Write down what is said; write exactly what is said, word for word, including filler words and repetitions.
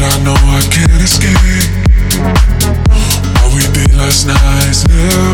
I know I can't escape. What we did last night's never